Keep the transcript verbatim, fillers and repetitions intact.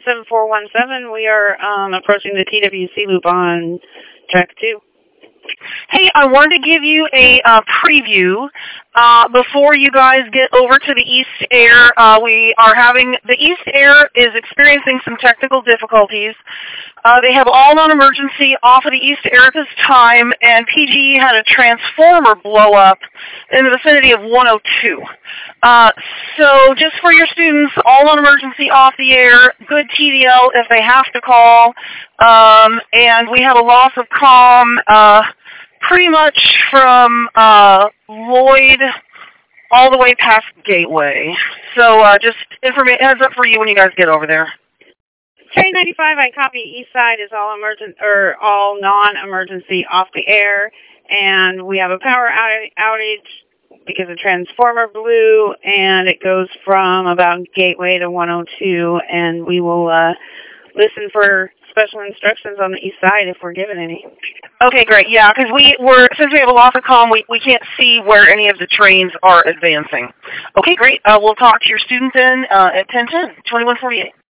seven four one seven. We are um, approaching the T W C loop on track two. Hey, I wanted to give you a uh, preview uh, before you guys get over to the East Air. Uh, we are having, the East Air is experiencing some technical difficulties. Uh, they have all non-emergency off of the East Air at this time, and P G E had a transformer blow up in the vicinity of one oh two. Uh, so just for your students, all non-emergency off the air, good T D L if they have to call, um, and we have a loss of comm uh, pretty much from uh, Lloyd all the way past Gateway. So uh, just informa- heads up for you when you guys get over there. Train ninety-five, I copy. East side is all emergent or all non-emergency off the air, and we have a power outage, outage because a transformer blew, and it goes from about Gateway to one oh two, and we will uh, listen for special instructions on the east side if we're given any. Okay, great. Yeah, because we were since we have a loss of comm, we we can't see where any of the trains are advancing. Okay, great. Uh, we'll talk to your student then uh, at ten ten, twenty-one forty-eight.